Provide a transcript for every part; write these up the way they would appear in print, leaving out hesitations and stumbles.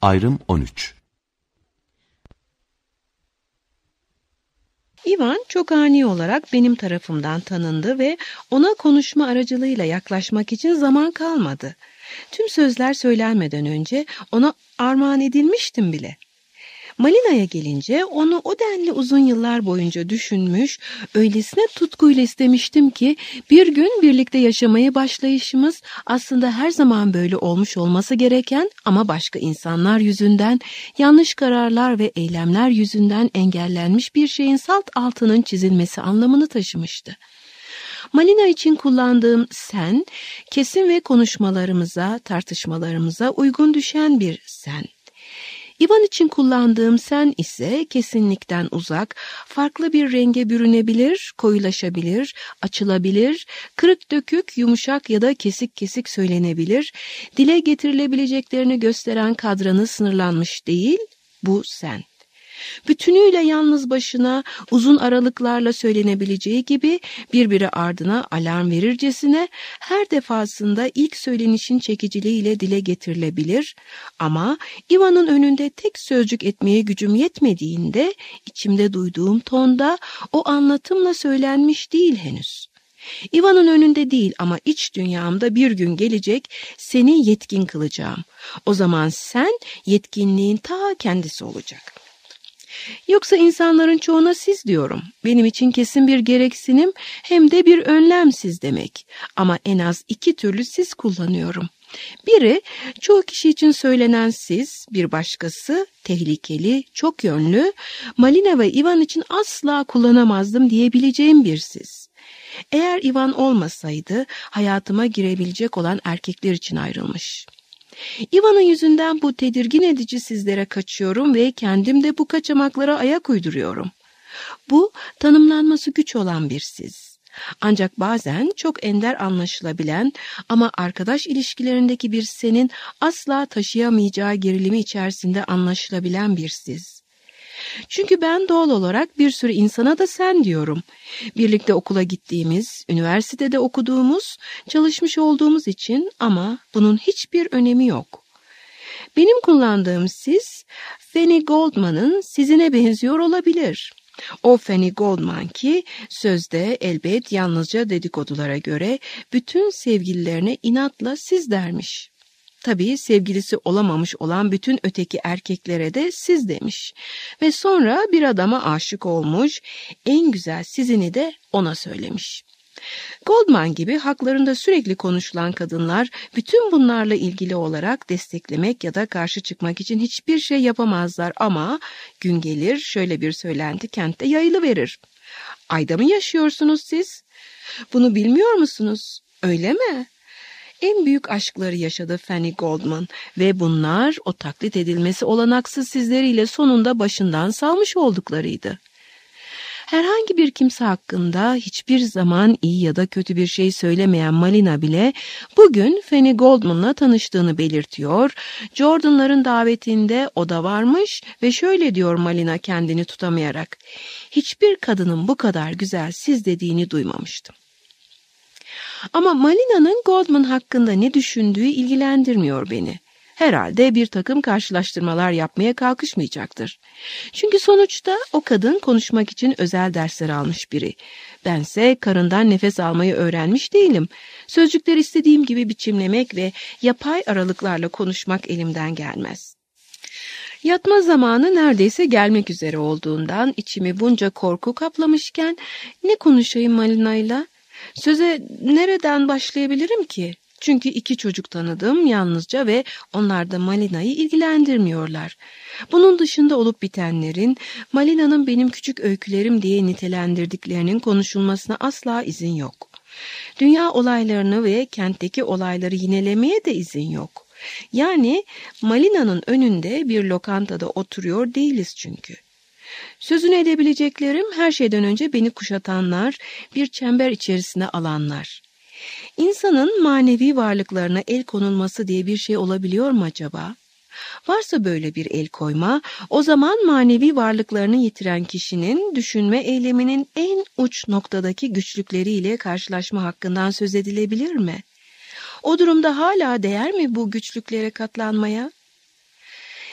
Ayrım 13. Ivan çok ani olarak benim tarafımdan tanındı ve ona konuşma aracılığıyla yaklaşmak için zaman kalmadı. Tüm sözler söylenmeden önce ona armağan edilmiştim bile. Malina'ya gelince onu o denli uzun yıllar boyunca düşünmüş, öylesine tutkuyla istemiştim ki bir gün birlikte yaşamaya başlayışımız aslında her zaman böyle olmuş olması gereken ama başka insanlar yüzünden, yanlış kararlar ve eylemler yüzünden engellenmiş bir şeyin salt altının çizilmesi anlamını taşımıştı. Malina için kullandığım sen, kesim ve konuşmalarımıza, tartışmalarımıza uygun düşen bir sen. Ivan için kullandığım sen ise kesinlikten uzak, farklı bir renge bürünebilir, koyulaşabilir, açılabilir, kırık dökük, yumuşak ya da kesik kesik söylenebilir, dile getirilebileceklerini gösteren kadranı sınırlanmış değil, bu sen. Bütünüyle yalnız başına uzun aralıklarla söylenebileceği gibi birbiri ardına alarm verircesine her defasında ilk söylenişin çekiciliğiyle dile getirilebilir ama Ivan'ın önünde tek sözcük etmeye gücüm yetmediğinde içimde duyduğum tonda o anlatımla söylenmiş değil henüz. Ivan'ın önünde değil ama iç dünyamda bir gün gelecek seni yetkin kılacağım. O zaman sen yetkinliğin ta kendisi olacak. Yoksa insanların çoğuna siz diyorum. Benim için kesin bir gereksinim hem de bir önlem siz demek. Ama en az 2 türlü siz kullanıyorum. Biri çoğu kişi için söylenen siz, bir başkası tehlikeli, çok yönlü, Malina ve Ivan için asla kullanamazdım diyebileceğim bir siz. Eğer Ivan olmasaydı hayatıma girebilecek olan erkekler için ayrılmış. Ivan'ın yüzünden bu tedirgin edici sizlere kaçıyorum ve kendim de bu kaçamaklara ayak uyduruyorum. Bu tanımlanması güç olan bir siz. Ancak bazen çok ender anlaşılabilen ama arkadaş ilişkilerindeki bir senin asla taşıyamayacağı gerilimi içerisinde anlaşılabilen bir siz. Çünkü ben doğal olarak bir sürü insana da sen diyorum. Birlikte okula gittiğimiz, üniversitede okuduğumuz, çalışmış olduğumuz için ama bunun hiçbir önemi yok. Benim kullandığım siz, Fanny Goldman'ın sizine benziyor olabilir. O Fanny Goldman ki sözde elbet yalnızca dedikodulara göre bütün sevgililerine inatla siz dermiş. Tabii sevgilisi olamamış olan bütün öteki erkeklere de siz demiş. Ve sonra bir adama aşık olmuş, en güzel sizini de ona söylemiş. Goldman gibi haklarında sürekli konuşulan kadınlar bütün bunlarla ilgili olarak desteklemek ya da karşı çıkmak için hiçbir şey yapamazlar ama gün gelir şöyle bir söylenti kentte yayılıverir. Ayda mı yaşıyorsunuz siz? Bunu bilmiyor musunuz? Öyle mi? En büyük aşkları yaşadı Fanny Goldman ve bunlar o taklit edilmesi olanaksız sizleriyle sonunda başından salmış olduklarıydı. Herhangi bir kimse hakkında hiçbir zaman iyi ya da kötü bir şey söylemeyen Malina bile bugün Fanny Goldman'la tanıştığını belirtiyor. Jordan'ların davetinde o da varmış ve şöyle diyor Malina kendini tutamayarak. Hiçbir kadının bu kadar güzel siz dediğini duymamıştım. Ama Malina'nın Goldman hakkında ne düşündüğü ilgilendirmiyor beni. Herhalde bir takım karşılaştırmalar yapmaya kalkışmayacaktır. Çünkü sonuçta o kadın konuşmak için özel dersler almış biri. Bense karından nefes almayı öğrenmiş değilim. Sözcükleri istediğim gibi biçimlemek ve yapay aralıklarla konuşmak elimden gelmez. Yatma zamanı neredeyse gelmek üzere olduğundan içimi bunca korku kaplamışken ne konuşayım Malina'yla? Söze nereden başlayabilirim ki? Çünkü 2 çocuk tanıdım yalnızca ve onlar da Malina'yı ilgilendirmiyorlar. Bunun dışında olup bitenlerin, Malina'nın benim küçük öykülerim diye nitelendirdiklerinin konuşulmasına asla izin yok. Dünya olaylarını ve kentteki olayları yinelemeye de izin yok. Yani Malina'nın önünde bir lokantada oturuyor değiliz çünkü. Sözünü edebileceklerim her şeyden önce beni kuşatanlar, bir çember içerisine alanlar. İnsanın manevi varlıklarına el konulması diye bir şey olabiliyor mu acaba? Varsa böyle bir el koyma, o zaman manevi varlıklarını yitiren kişinin düşünme eyleminin en uç noktadaki güçlükleriyle karşılaşma hakkından söz edilebilir mi? O durumda hala değer mi bu güçlüklere katlanmaya?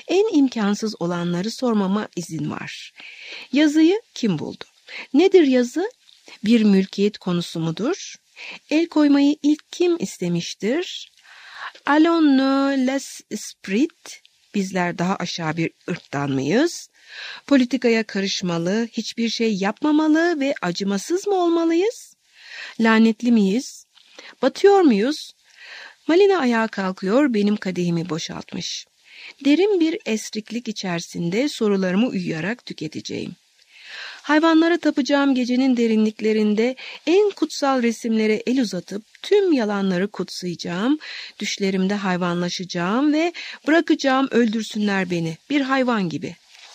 En imkansız olanları sormama izin var. Yazıyı kim buldu? Nedir yazı? Bir mülkiyet konusu mudur? El koymayı ilk kim istemiştir? Allons nous les esprits. Bizler daha aşağı bir ırktan mıyız? Politikaya karışmalı, hiçbir şey yapmamalı ve acımasız mı olmalıyız? Lanetli miyiz? Batıyor muyuz? Malina ayağa kalkıyor, benim kadehimi boşaltmış. Derin bir esriklik içerisinde sorularımı uyuyarak tüketeceğim. Hayvanlara tapacağım gecenin derinliklerinde en kutsal resimlere el uzatıp tüm yalanları kutsayacağım, düşlerimde hayvanlaşacağım ve bırakacağım öldürsünler beni bir hayvan gibi.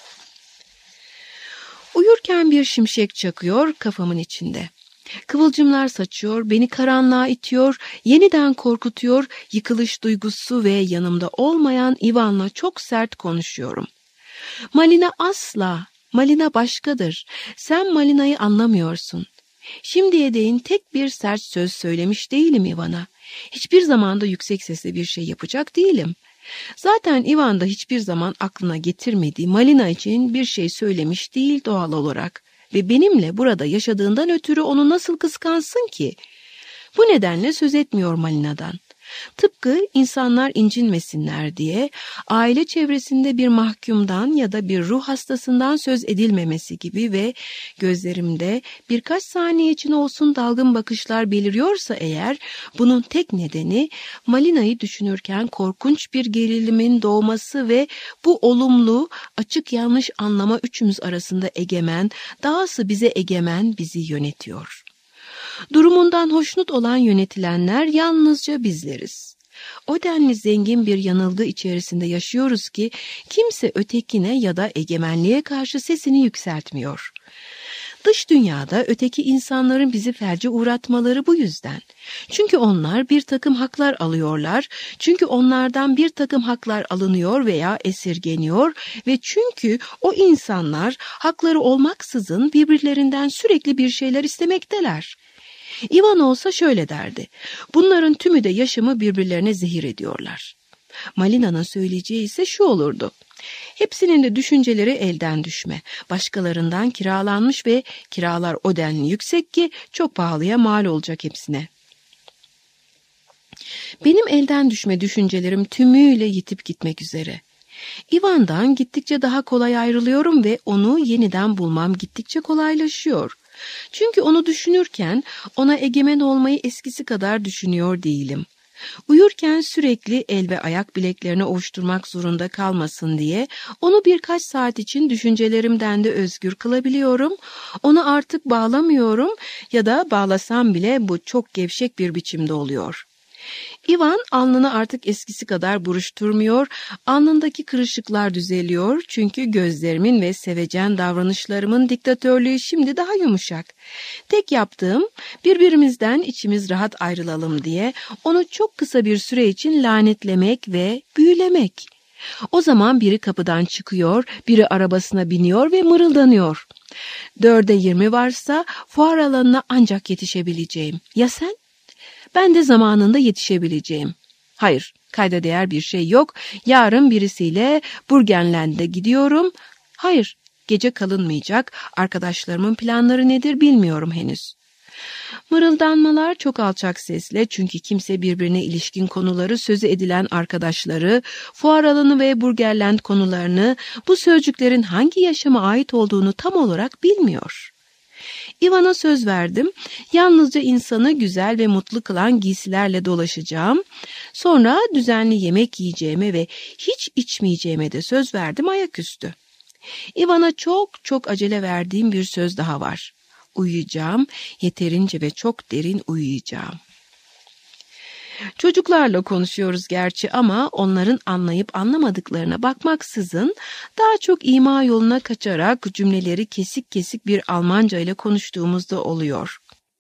Uyurken bir şimşek çakıyor kafamın içinde. Kıvılcımlar saçıyor, beni karanlığa itiyor, yeniden korkutuyor, yıkılış duygusu ve yanımda olmayan Ivan'la çok sert konuşuyorum. Malina asla, Malina başkadır. Sen Malina'yı anlamıyorsun. Şimdiye değin tek bir sert söz söylemiş değilim Ivan'a. Hiçbir zaman da yüksek sesle bir şey yapacak değilim. Zaten Ivan da hiçbir zaman aklına getirmediği Malina için bir şey söylemiş değil doğal olarak. Ve benimle burada yaşadığından ötürü onu nasıl kıskansın ki? Bu nedenle söz etmiyor Malina'dan. Tıpkı insanlar incinmesinler diye aile çevresinde bir mahkumdan ya da bir ruh hastasından söz edilmemesi gibi ve gözlerimde birkaç saniye için olsun dalgın bakışlar beliriyorsa eğer bunun tek nedeni Malina'yı düşünürken korkunç bir gerilimin doğması ve bu olumlu, açık yanlış anlama üçümüz arasında egemen, dahası bize egemen bizi yönetiyor. Durumundan hoşnut olan yönetilenler yalnızca bizleriz. O denli zengin bir yanılgı içerisinde yaşıyoruz ki kimse ötekine ya da egemenliğe karşı sesini yükseltmiyor. Dış dünyada öteki insanların bizi felce uğratmaları bu yüzden. Çünkü onlar bir takım haklar alıyorlar, çünkü onlardan bir takım haklar alınıyor veya esirgeniyor ve çünkü o insanlar hakları olmaksızın birbirlerinden sürekli bir şeyler istemekteler. Ivan olsa şöyle derdi, bunların tümü de yaşamı birbirlerine zehir ediyorlar. Malina'nın söyleyeceği ise şu olurdu, hepsinin de düşünceleri elden düşme, başkalarından kiralanmış ve kiralar o denli yüksek ki çok pahalıya mal olacak hepsine. Benim elden düşme düşüncelerim tümüyle yitip gitmek üzere. Ivan'dan gittikçe daha kolay ayrılıyorum ve onu yeniden bulmam gittikçe kolaylaşıyor. Çünkü onu düşünürken ona egemen olmayı eskisi kadar düşünüyor değilim. Uyurken sürekli el ve ayak bileklerini ovuşturmak zorunda kalmasın diye onu birkaç saat için düşüncelerimden de özgür kılabiliyorum. Onu artık bağlamıyorum ya da bağlasam bile bu çok gevşek bir biçimde oluyor. Ivan alnını artık eskisi kadar buruşturmuyor, alnındaki kırışıklar düzeliyor çünkü gözlerimin ve sevecen davranışlarımın diktatörlüğü şimdi daha yumuşak. Tek yaptığım birbirimizden içimiz rahat ayrılalım diye onu çok kısa bir süre için lanetlemek ve büyülemek. O zaman biri kapıdan çıkıyor, biri arabasına biniyor ve mırıldanıyor. 4'e 20 varsa fuar alanına ancak yetişebileceğim. Ya sen? Ben de zamanında yetişebileceğim. Hayır, kayda değer bir şey yok. Yarın birisiyle Burgenland'e gidiyorum. Hayır, gece kalınmayacak. Arkadaşlarımın planları nedir bilmiyorum henüz. Mırıldanmalar çok alçak sesle çünkü kimse birbirine ilişkin konuları sözü edilen arkadaşları, fuar alanı ve Burgenland konularını, bu sözcüklerin hangi yaşama ait olduğunu tam olarak bilmiyor. Ivan'a söz verdim. Yalnızca insanı güzel ve mutlu kılan giysilerle dolaşacağım. Sonra düzenli yemek yiyeceğime ve hiç içmeyeceğime de söz verdim ayaküstü. Ivan'a çok acele verdiğim bir söz daha var. Uyuyacağım, yeterince ve çok derin uyuyacağım. Çocuklarla konuşuyoruz gerçi ama onların anlayıp anlamadıklarına bakmaksızın daha çok ima yoluna kaçarak cümleleri kesik kesik bir Almanca ile konuştuğumuzda oluyor.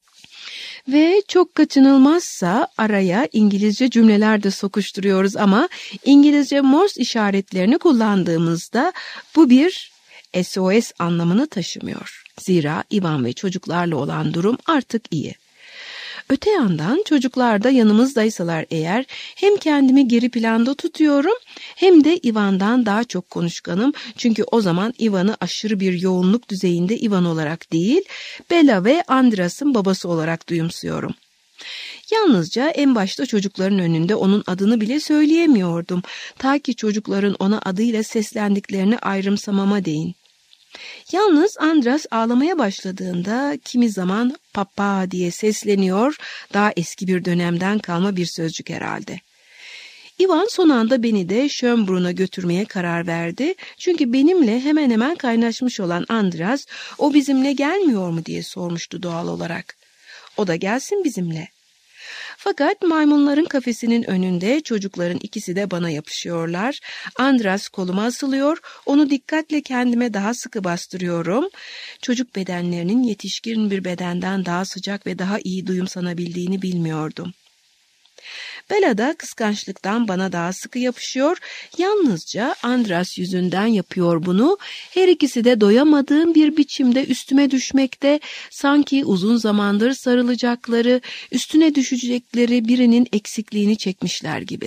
Ve çok kaçınılmazsa araya İngilizce cümleler de sokuşturuyoruz ama İngilizce Morse işaretlerini kullandığımızda bu bir SOS anlamını taşımıyor. Zira Ivan ve çocuklarla olan durum artık iyi. Öte yandan çocuklar da yanımızdaysalar eğer hem kendimi geri planda tutuyorum hem de Ivan'dan daha çok konuşkanım. Çünkü o zaman Ivan'ı aşırı bir yoğunluk düzeyinde Ivan olarak değil, Bella ve Andreas'ın babası olarak duyumsuyorum. Yalnızca en başta çocukların önünde onun adını bile söyleyemiyordum. Ta ki çocukların ona adıyla seslendiklerini ayrımsamama değin. Yalnız Andras ağlamaya başladığında kimi zaman papa diye sesleniyor, daha eski bir dönemden kalma bir sözcük herhalde. Ivan son anda beni de Schönbrun'a götürmeye karar verdi. Çünkü benimle hemen hemen kaynaşmış olan Andras, o bizimle gelmiyor mu diye sormuştu doğal olarak. O da gelsin bizimle. Fakat maymunların kafesinin önünde çocukların ikisi de bana yapışıyorlar. Andras koluma asılıyor, onu dikkatle kendime daha sıkı bastırıyorum. Çocuk bedenlerinin yetişkin bir bedenden daha sıcak ve daha iyi duyumsanabildiğini bilmiyordum. Bella da kıskançlıktan bana daha sıkı yapışıyor. Yalnızca Andras yüzünden yapıyor bunu. Her ikisi de doyamadığım bir biçimde üstüme düşmekte. Sanki uzun zamandır sarılacakları, üstüne düşecekleri birinin eksikliğini çekmişler gibi.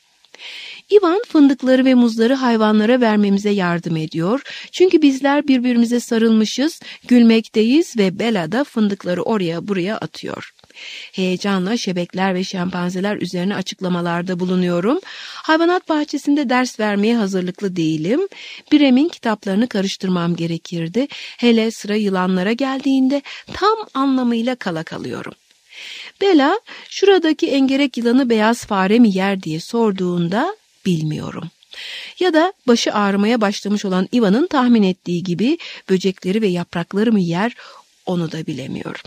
Ivan fındıkları ve muzları hayvanlara vermemize yardım ediyor. Çünkü bizler birbirimize sarılmışız, gülmekteyiz ve Bella da fındıkları oraya buraya atıyor. Heyecanla şebekler ve şempanzeler üzerine açıklamalarda bulunuyorum. Hayvanat bahçesinde ders vermeye hazırlıklı değilim. Brem'in kitaplarını karıştırmam gerekirdi. Hele sıra yılanlara geldiğinde tam anlamıyla kala kalıyorum. Bella, şuradaki engerek yılanı beyaz fare mi yer diye sorduğunda bilmiyorum. Ya da başı ağrımaya başlamış olan Ivan'ın tahmin ettiği gibi böcekleri ve yaprakları mı yer, onu da bilemiyorum.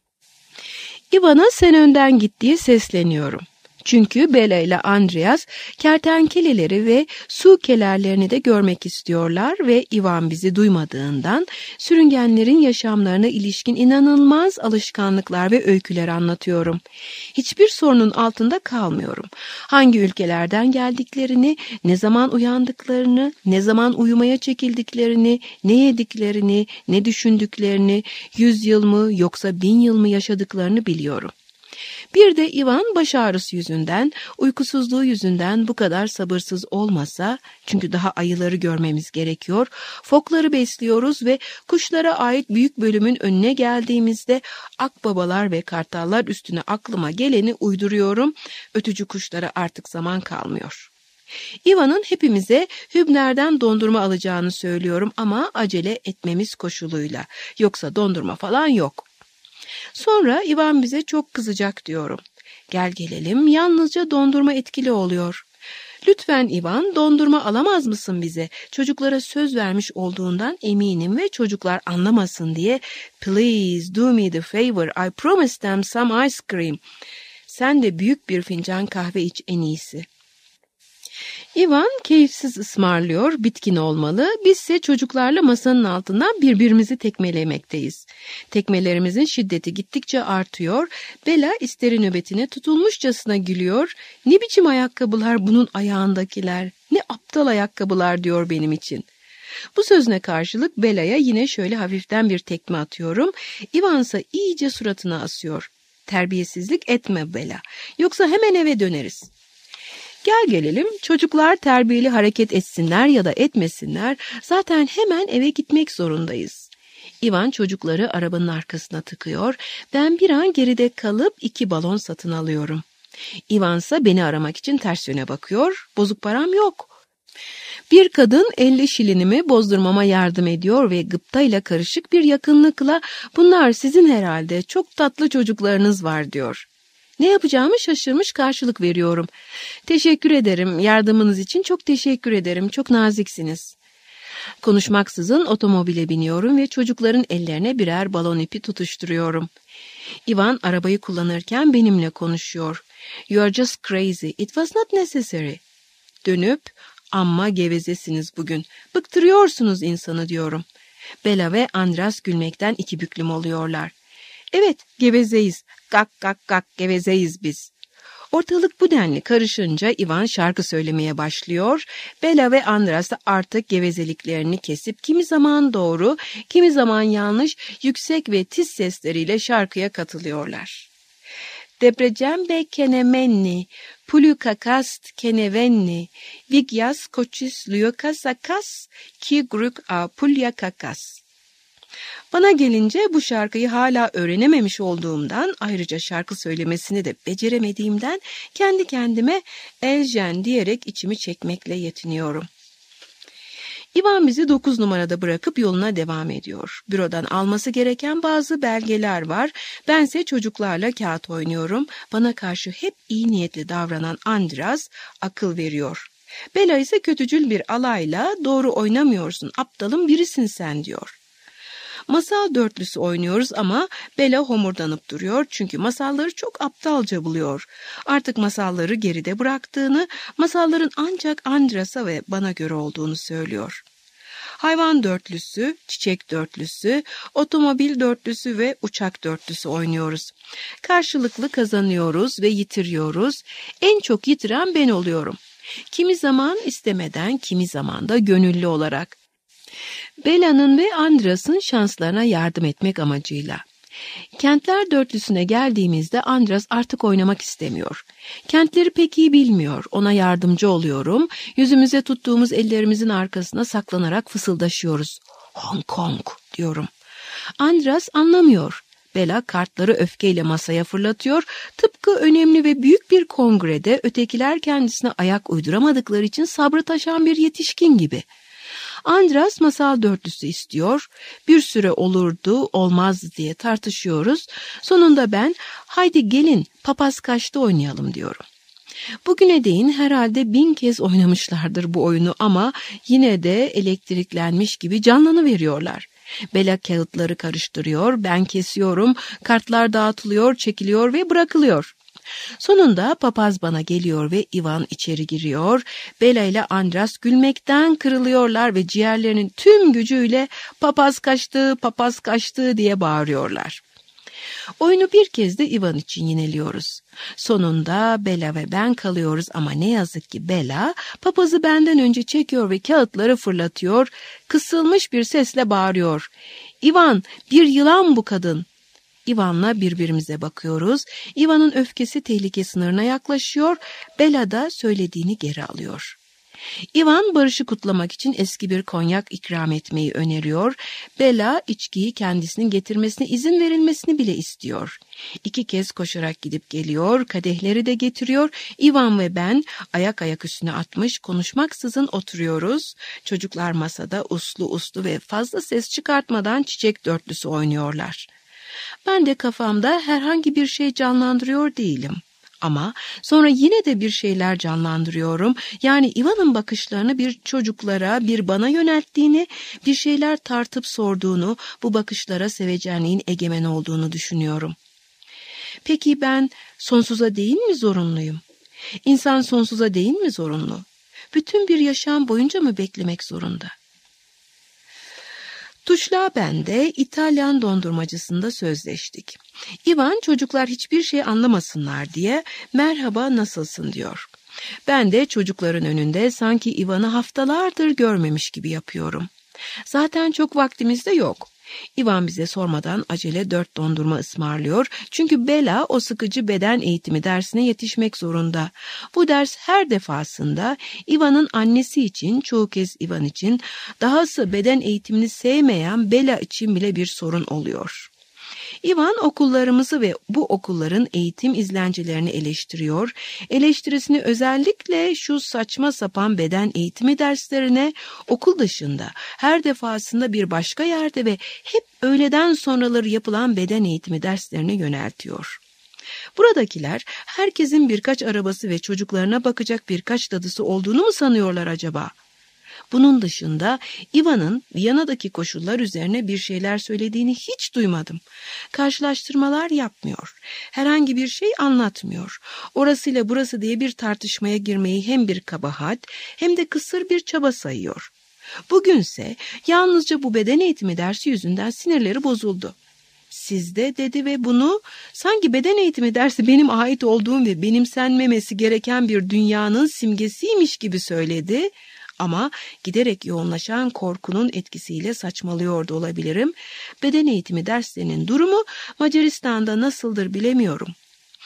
Ivan'a sen önden git diye sesleniyorum. Çünkü Bella ile Andreas kertenkeleleri ve su kelerlerini de görmek istiyorlar ve Ivan bizi duymadığından sürüngenlerin yaşamlarına ilişkin inanılmaz alışkanlıklar ve öyküler anlatıyorum. Hiçbir sorunun altında kalmıyorum. Hangi ülkelerden geldiklerini, ne zaman uyandıklarını, ne zaman uyumaya çekildiklerini, ne yediklerini, ne düşündüklerini, 100 yıl mı yoksa 1000 yıl mı yaşadıklarını biliyorum. Bir de Ivan baş ağrısı yüzünden, uykusuzluğu yüzünden bu kadar sabırsız olmasa, çünkü daha ayıları görmemiz gerekiyor, fokları besliyoruz ve kuşlara ait büyük bölümün önüne geldiğimizde akbabalar ve kartallar üstüne aklıma geleni uyduruyorum, ötücü kuşlara artık zaman kalmıyor. Ivan'ın hepimize Hübner'den dondurma alacağını söylüyorum ama acele etmemiz koşuluyla, yoksa dondurma falan yok. Sonra Ivan bize çok kızacak diyorum. Gel gelelim, yalnızca dondurma etkili oluyor. Lütfen Ivan, dondurma alamaz mısın bize? Çocuklara söz vermiş olduğundan eminim ve çocuklar anlamasın diye Please do me the favor, I promised them some ice cream. Sen de büyük bir fincan kahve iç en iyisi. Ivan keyifsiz ısmarlıyor, bitkin olmalı. Bizse çocuklarla masanın altından birbirimizi tekmelemekteyiz. Tekmelerimizin şiddeti gittikçe artıyor. Bella isteri nöbetine tutulmuşçasına gülüyor. Ne biçim ayakkabılar bunun ayağındakiler, ne aptal ayakkabılar diyor benim için. Bu sözüne karşılık Bella'ya yine şöyle hafiften bir tekme atıyorum. Ivan ise iyice suratına asıyor. Terbiyesizlik etme Bella, yoksa hemen eve döneriz. Gel gelelim, çocuklar terbiyeli hareket etsinler ya da etmesinler, zaten hemen eve gitmek zorundayız. Ivan çocukları arabanın arkasına tıkıyor, ben bir an geride kalıp 2 balon satın alıyorum. Ivan ise beni aramak için ters yöne bakıyor, bozuk param yok. Bir kadın 50 şilinimi bozdurmama yardım ediyor ve gıptayla karışık bir yakınlıkla bunlar sizin herhalde, çok tatlı çocuklarınız var diyor. Ne yapacağımı şaşırmış karşılık veriyorum. Teşekkür ederim, yardımınız için çok teşekkür ederim, çok naziksiniz. Konuşmaksızın otomobile biniyorum ve çocukların ellerine birer balon ipi tutuşturuyorum. Ivan arabayı kullanırken benimle konuşuyor. You are just crazy, it was not necessary. Dönüp, amma gevezesiniz bugün, bıktırıyorsunuz insanı diyorum. Bella ve Andras gülmekten 2 büklüm oluyorlar. Evet, gevezeyiz. Gak gak gak gevezeyiz biz. Ortalık bu denli karışınca Ivan şarkı söylemeye başlıyor. Bella ve Andras da artık gevezeliklerini kesip kimi zaman doğru, kimi zaman yanlış, yüksek ve tiz sesleriyle şarkıya katılıyorlar. Deprecembe kenemenni, pulukakast kenevenni, vigyas koçis lyokasakas, ki grük a pulyakakas. Bana gelince bu şarkıyı hala öğrenememiş olduğumdan, ayrıca şarkı söylemesini de beceremediğimden kendi kendime Eljen diyerek içimi çekmekle yetiniyorum. İvan bizi 9 numarada bırakıp yoluna devam ediyor. Bürodan alması gereken bazı belgeler var. Bense çocuklarla kağıt oynuyorum. Bana karşı hep iyi niyetli davranan Andras akıl veriyor. Bela ise kötücül bir alayla doğru oynamıyorsun, aptalın birisin sen diyor. Masal dörtlüsü oynuyoruz ama Bela homurdanıp duruyor çünkü masalları çok aptalca buluyor. Artık masalları geride bıraktığını, masalların ancak Andras'a ve bana göre olduğunu söylüyor. Hayvan dörtlüsü, çiçek dörtlüsü, otomobil dörtlüsü ve uçak dörtlüsü oynuyoruz. Karşılıklı kazanıyoruz ve yitiriyoruz. En çok yitiren ben oluyorum. Kimi zaman istemeden, kimi zaman da gönüllü olarak. Bela'nın ve Andras'ın şanslarına yardım etmek amacıyla. Kentler dörtlüsüne geldiğimizde Andras artık oynamak istemiyor. Kentleri pek iyi bilmiyor. Ona yardımcı oluyorum. Yüzümüze tuttuğumuz ellerimizin arkasına saklanarak fısıldaşıyoruz. Hong Kong diyorum. Andras anlamıyor. Bela kartları öfkeyle masaya fırlatıyor. Tıpkı önemli ve büyük bir kongrede ötekiler kendisine ayak uyduramadıkları için sabrı taşan bir yetişkin gibi. Andras masal dörtlüsü istiyor. Bir süre olurdu, olmaz diye tartışıyoruz. Sonunda ben, haydi gelin papaz kaçtı oynayalım diyorum. Bugüne değin herhalde 1000 kez oynamışlardır bu oyunu ama yine de elektriklenmiş gibi canlanıveriyorlar. Bela kağıtları karıştırıyor, ben kesiyorum, kartlar dağıtılıyor, çekiliyor ve bırakılıyor. Sonunda papaz bana geliyor ve Ivan içeri giriyor. Bela ile Andras gülmekten kırılıyorlar ve ciğerlerinin tüm gücüyle papaz kaçtı, papaz kaçtı diye bağırıyorlar. Oyunu bir kez de Ivan için yineliyoruz. Sonunda Bela ve ben kalıyoruz ama ne yazık ki Bela papazı benden önce çekiyor ve kağıtları fırlatıyor. Kısılmış bir sesle bağırıyor. Ivan, bir yılan bu kadın. Ivan'la birbirimize bakıyoruz. Ivan'ın öfkesi tehlike sınırına yaklaşıyor. Bela da söylediğini geri alıyor. Ivan barışı kutlamak için eski bir konyak ikram etmeyi öneriyor. Bela içkiyi kendisinin getirmesine izin verilmesini bile istiyor. 2 kez koşarak gidip geliyor, kadehleri de getiriyor. Ivan ve ben ayak üstüne atmış konuşmaksızın oturuyoruz. Çocuklar masada uslu uslu ve fazla ses çıkartmadan çiçek dörtlüsü oynuyorlar. Ben de kafamda herhangi bir şey canlandırıyor değilim. Ama sonra yine de bir şeyler canlandırıyorum. Yani Ivan'ın bakışlarını bir çocuklara, bir bana yönelttiğini, bir şeyler tartıp sorduğunu, bu bakışlara sevecenliğin egemen olduğunu düşünüyorum. Peki ben sonsuza değil mi zorunluyum? İnsan sonsuza değil mi zorunlu? Bütün bir yaşam boyunca mı beklemek zorunda? Tuşla ben de İtalyan dondurmacısında sözleştik. Ivan çocuklar hiçbir şey anlamasınlar diye merhaba nasılsın diyor. Ben de çocukların önünde sanki Ivan'ı haftalardır görmemiş gibi yapıyorum. Zaten çok vaktimiz de yok. Ivan bize sormadan acele 4 dondurma ısmarlıyor. Çünkü Bela o sıkıcı beden eğitimi dersine yetişmek zorunda. Bu ders her defasında Ivan'ın annesi için, çoğu kez Ivan için, dahası beden eğitimini sevmeyen Bela için bile bir sorun oluyor. Ivan okullarımızı ve bu okulların eğitim izlencilerini eleştiriyor. Eleştirisini özellikle şu saçma sapan beden eğitimi derslerine okul dışında her defasında bir başka yerde ve hep öğleden sonraları yapılan beden eğitimi derslerine yöneltiyor. Buradakiler herkesin birkaç arabası ve çocuklarına bakacak birkaç dadısı olduğunu mu sanıyorlar acaba? Bunun dışında Ivan'ın Viyana'daki koşullar üzerine bir şeyler söylediğini hiç duymadım. Karşılaştırmalar yapmıyor. Herhangi bir şey anlatmıyor. Orasıyla burası diye bir tartışmaya girmeyi hem bir kabahat hem de kısır bir çaba sayıyor. Bugünse yalnızca bu beden eğitimi dersi yüzünden sinirleri bozuldu. Sizde dedi ve bunu sanki beden eğitimi dersi benim ait olduğum ve benimsenmemesi gereken bir dünyanın simgesiymiş gibi söyledi. Ama giderek yoğunlaşan korkunun etkisiyle saçmalıyor da olabilirim. Beden eğitimi derslerinin durumu Macaristan'da nasıldır bilemiyorum.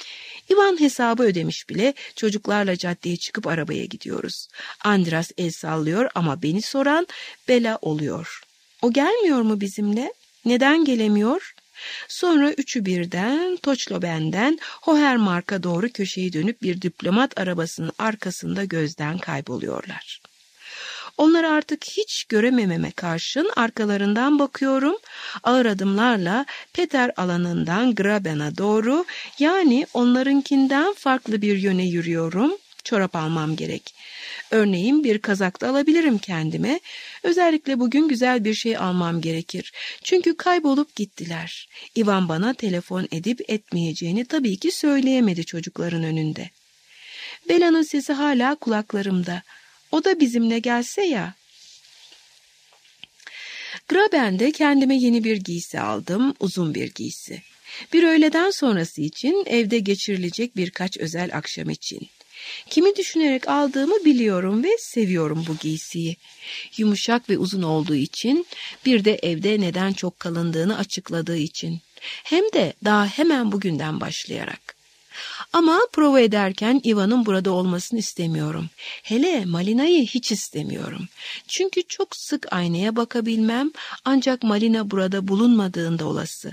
Ivan hesabı ödemiş bile. Çocuklarla caddeye çıkıp arabaya gidiyoruz. Andras el sallıyor ama beni soran Bela oluyor. O gelmiyor mu bizimle? Neden gelemiyor? Sonra üçü birden Toçloben'den Hohermark'a doğru köşeyi dönüp bir diplomat arabasının arkasında gözden kayboluyorlar. Onları artık hiç göremememe karşın arkalarından bakıyorum. Ağır adımlarla Peter alanından Graben'a doğru, yani onlarınkinden farklı bir yöne yürüyorum. Çorap almam gerek. Örneğin bir kazak da alabilirim kendime. Özellikle bugün güzel bir şey almam gerekir. Çünkü kaybolup gittiler. Ivan bana telefon edip etmeyeceğini tabii ki söyleyemedi çocukların önünde. Bela'nın sesi hala kulaklarımda. O da bizimle gelse ya. Graben'de kendime yeni bir giysi aldım, uzun bir giysi. Bir öğleden sonrası için, evde geçirilecek birkaç özel akşam için. Kimi düşünerek aldığımı biliyorum ve seviyorum bu giysiyi. Yumuşak ve uzun olduğu için, bir de evde neden çok kalındığını açıkladığı için. Hem de daha hemen bugünden başlayarak. Ama prova ederken Ivan'ın burada olmasını istemiyorum. Hele Malina'yı hiç istemiyorum. Çünkü çok sık aynaya bakabilmem, ancak Malina burada bulunmadığında olası.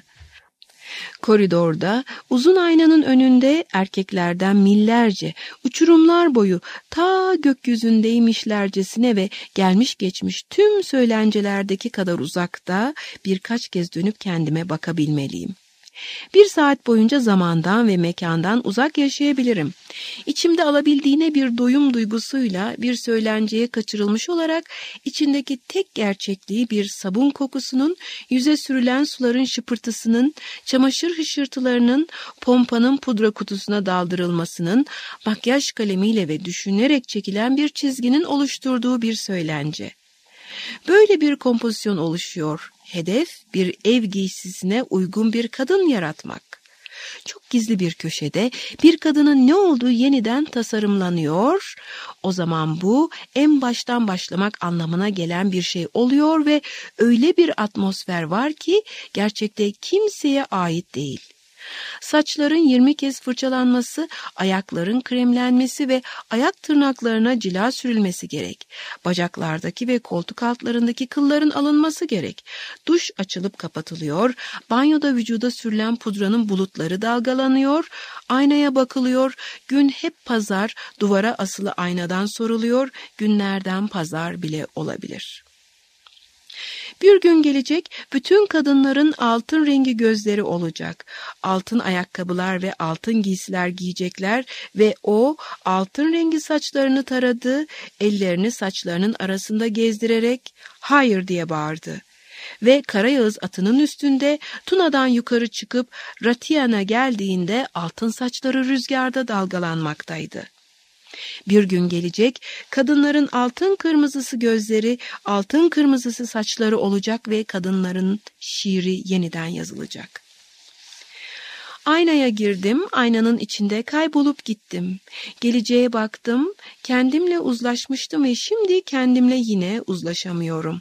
Koridorda, uzun aynanın önünde erkeklerden millerce, uçurumlar boyu ta gökyüzündeymişlercesine ve gelmiş geçmiş tüm söylencelerdeki kadar uzakta birkaç kez dönüp kendime bakabilmeliyim. 1 saat boyunca zamandan ve mekandan uzak yaşayabilirim. İçimde alabildiğine bir doyum duygusuyla bir söylenceye kaçırılmış olarak içindeki tek gerçekliği bir sabun kokusunun, yüze sürülen suların şıpırtısının, çamaşır hışırtılarının, pompanın pudra kutusuna daldırılmasının, makyaj kalemiyle ve düşünerek çekilen bir çizginin oluşturduğu bir söylence. Böyle bir kompozisyon oluşuyor. Hedef, bir ev giysisine uygun bir kadın yaratmak. Çok gizli bir köşede bir kadının ne olduğu yeniden tasarımlanıyor. O zaman bu en baştan başlamak anlamına gelen bir şey oluyor ve öyle bir atmosfer var ki gerçekte kimseye ait değil. Saçların 20 kez fırçalanması, ayakların kremlenmesi ve ayak tırnaklarına cila sürülmesi gerek. Bacaklardaki ve koltuk altlarındaki kılların alınması gerek. Duş açılıp kapatılıyor, banyoda vücuda sürülen pudranın bulutları dalgalanıyor, aynaya bakılıyor, gün hep pazar, duvara asılı aynadan soruluyor, günlerden pazar bile olabilir. Bir gün gelecek, bütün kadınların altın rengi gözleri olacak. Altın ayakkabılar ve altın giysiler giyecekler ve o altın rengi saçlarını taradı, ellerini saçlarının arasında gezdirerek "Hayır!" diye bağırdı. Ve Karayağız atının üstünde Tuna'dan yukarı çıkıp Ratiyan'a geldiğinde altın saçları rüzgarda dalgalanmaktaydı. Bir gün gelecek, kadınların altın kırmızısı gözleri, altın kırmızısı saçları olacak ve kadınların şiiri yeniden yazılacak. Aynaya girdim, aynanın içinde kaybolup gittim. Geleceğe baktım, kendimle uzlaşmıştım ve şimdi kendimle yine uzlaşamıyorum.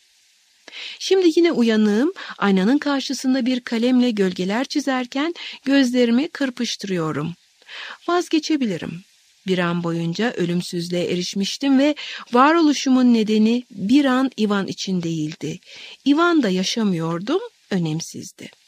Şimdi yine uyanığım, aynanın karşısında bir kalemle gölgeler çizerken gözlerimi kırpıştırıyorum. Vazgeçebilirim. Bir an boyunca ölümsüzlüğe erişmiştim ve varoluşumun nedeni bir an Ivan için değildi. Ivan'da yaşamıyordum, önemsizdi.